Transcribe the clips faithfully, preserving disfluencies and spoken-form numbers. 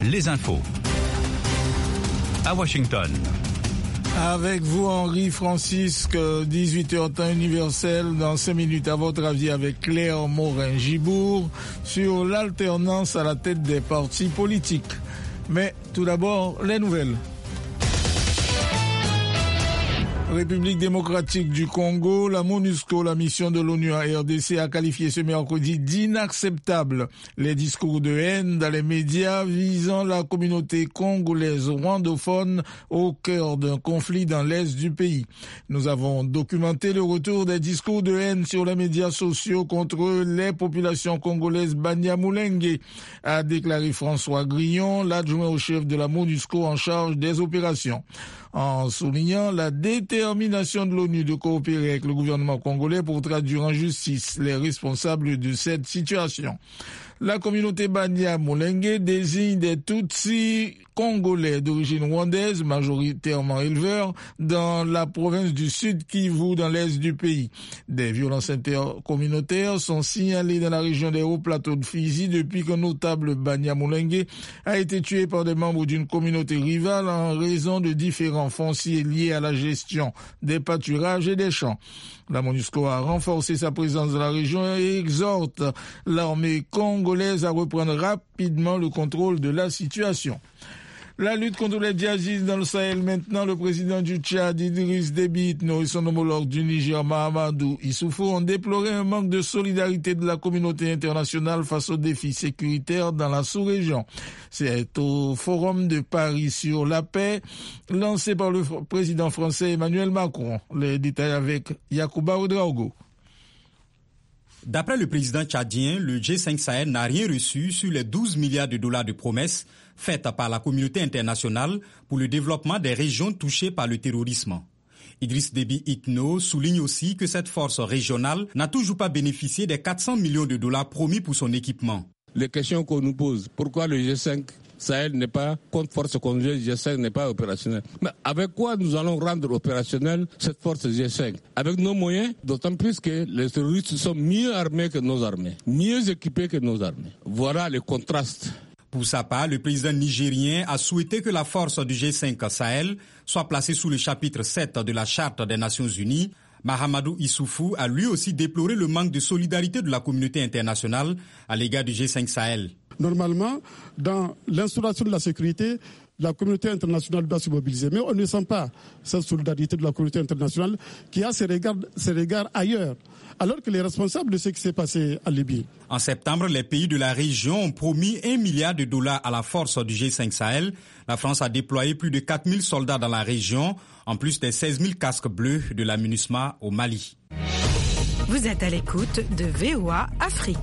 Les infos. À Washington. Avec vous, Henri Francisque, dix-huit heures temps universel, dans cinq minutes à votre avis avec Claire Morin-Gibourg sur l'alternance à la tête des partis politiques. Mais tout d'abord, les nouvelles. République démocratique du Congo, la MONUSCO, la mission de l'ONU en R D C, a qualifié ce mercredi d'inacceptable les discours de haine dans les médias visant la communauté congolaise rwandophone au cœur d'un conflit dans l'est du pays. Nous avons documenté le retour des discours de haine sur les médias sociaux contre les populations congolaises Banyamulenge, a déclaré François Grillon, l'adjoint au chef de la MONUSCO en charge des opérations. En soulignant la détermination de l'ONU de coopérer avec le gouvernement congolais pour traduire en justice les responsables de cette situation. La communauté Banyamulenge désigne des Tutsis congolais d'origine rwandaise, majoritairement éleveurs, dans la province du Sud Kivu, dans l'est du pays. Des violences intercommunautaires sont signalées dans la région des hauts plateaux de Fizi depuis qu'un notable Banyamulenge a été tué par des membres d'une communauté rivale en raison de différends fonciers liés à la gestion des pâturages et des champs. La MONUSCO a renforcé sa présence dans la région et exhorte l'armée congolaise à reprendre rapidement le contrôle de la situation. La lutte contre les djihadistes dans le Sahel maintenant, le président du Tchad, Idriss Déby Itno, et son homologue du Niger, Mahamadou Issoufou, ont déploré un manque de solidarité de la communauté internationale face aux défis sécuritaires dans la sous-région. C'est au Forum de Paris sur la paix, lancé par le président français Emmanuel Macron. Les détails avec Yacouba Ouedraogo. D'après le président tchadien, le G cinq Sahel n'a rien reçu sur les douze milliards de dollars de promesses faites par la communauté internationale pour le développement des régions touchées par le terrorisme. Idriss Déby Itno souligne aussi que cette force régionale n'a toujours pas bénéficié des quatre cents millions de dollars promis pour son équipement. Les questions qu'on nous pose, pourquoi le G cinq Sahel n'est pas, contre force conjointe G cinq n'est pas opérationnel. Mais avec quoi nous allons rendre opérationnelle cette force G cinq? Avec nos moyens, d'autant plus que les terroristes sont mieux armés que nos armées, mieux équipés que nos armées. Voilà le contraste. Pour sa part, le président nigérien a souhaité que la force du G cinq Sahel soit placée sous le chapitre sept de la Charte des Nations Unies. Mahamadou Issoufou a lui aussi déploré le manque de solidarité de la communauté internationale à l'égard du G cinq Sahel. Normalement, dans l'instauration de la sécurité, la communauté internationale doit se mobiliser. Mais on ne sent pas cette solidarité de la communauté internationale qui a ses regards, ses regards ailleurs, alors que les responsables de ce qui s'est passé en Libye. En septembre, les pays de la région ont promis un milliard de dollars à la force du G cinq Sahel. La France a déployé plus de quatre mille soldats dans la région, en plus des seize mille casques bleus de la MINUSMA au Mali. Vous êtes à l'écoute de V O A Afrique.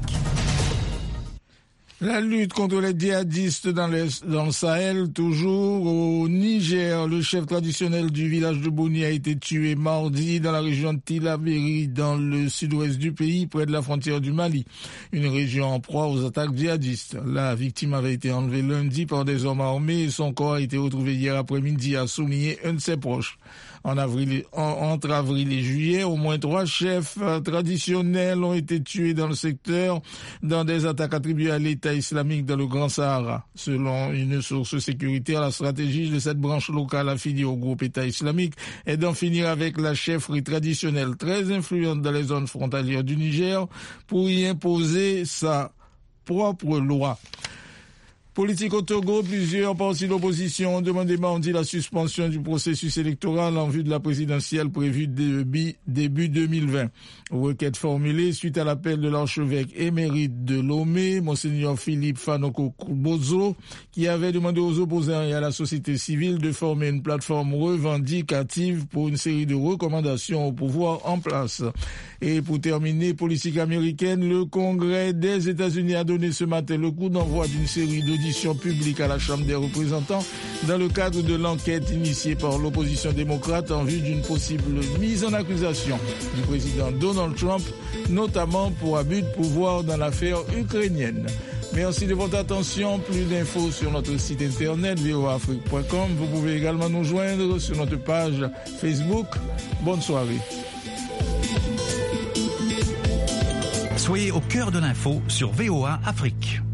La lutte contre les djihadistes dans, les, dans le Sahel, toujours au Niger. Le chef traditionnel du village de Boni a été tué mardi dans la région de Tilaberi, dans le sud-ouest du pays, près de la frontière du Mali. Une région en proie aux attaques djihadistes. La victime avait été enlevée lundi par des hommes armés et son corps a été retrouvé hier après-midi, a souligné un de ses proches. En avril, en, entre avril et juillet, au moins trois chefs euh, traditionnels ont été tués dans le secteur dans des attaques attribuées à l'État islamique dans le Grand Sahara. Selon une source sécuritaire, la stratégie de cette branche locale affiliée au groupe État islamique est d'en finir avec la chefferie traditionnelle très influente dans les zones frontalières du Niger pour y imposer sa propre loi. Politique au Togo, plusieurs partis d'opposition ont demandé mardi la suspension du processus électoral en vue de la présidentielle prévue début, début deux mille vingt. Requête formulée suite à l'appel de l'archevêque émérite de Lomé, Monseigneur Philippe Fanoko Kubozo, qui avait demandé aux opposants et à la société civile de former une plateforme revendicative pour une série de recommandations au pouvoir en place. Et pour terminer, politique américaine, le Congrès des États-Unis a donné ce matin le coup d'envoi d'une série d'auditions publique à la Chambre des représentants dans le cadre de l'enquête initiée par l'opposition démocrate en vue d'une possible mise en accusation du président Donald Trump, notamment pour abus de pouvoir dans l'affaire ukrainienne. Merci de votre attention. Plus d'infos sur notre site internet v o a afrique point com. Vous pouvez également nous joindre sur notre page Facebook. Bonne soirée. Soyez au cœur de l'info sur V O A Afrique.